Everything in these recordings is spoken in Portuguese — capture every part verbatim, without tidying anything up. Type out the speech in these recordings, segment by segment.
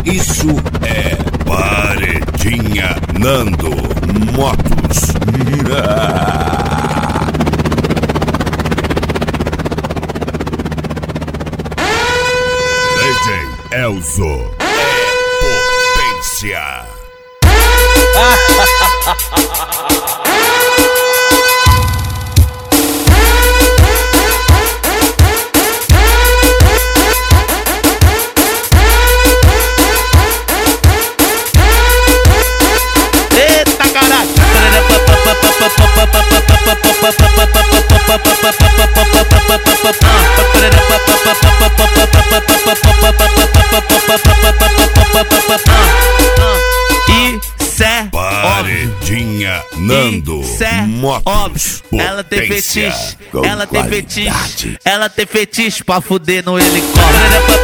Isso é Paredinha Nando Motos. D J Elzo é potência. Paredinha Nando Motos. Ela tem fetiche, ela tem fetiche, ela tem fetiche pra fuder no helicóptero.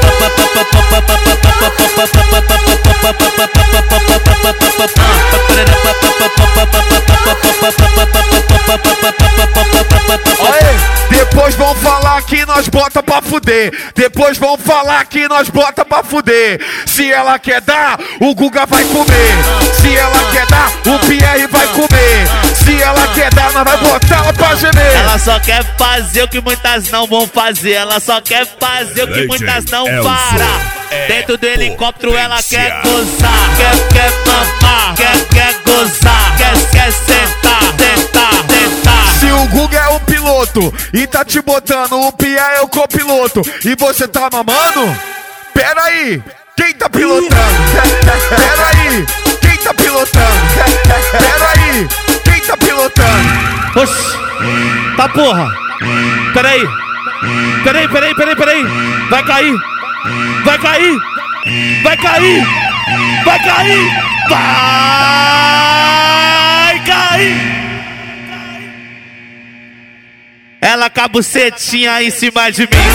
Depois vão falar que nós bota pra fuder. Depois vão falar que nós bota pra fuder. Se ela quer dar, o Guga vai comer. Se ela quer dar, o Pierre vai comer. Se ela quer dar, nós vai botar ela pra gemer. Ela só quer fazer o que muitas não vão fazer. Ela só quer fazer o que muitas não param. Dentro do helicóptero ela quer gozar, quer, quer mamar, quer, quer gozar, quer, quer sentar, tentar, tentar. Se o Guga é o piloto e tá te botando, o Pia é o copiloto e você tá mamando? Pera aí, quem tá pilotando? Pera aí, quem tá pilotando? Pera aí, quem tá pilotando? Oxi, tá porra. Pera aí, pera aí, pera aí, pera aí, pera aí. Vai cair, vai cair, vai cair, vai cair, vai cair. Ela com a bucetinha em cima de mim.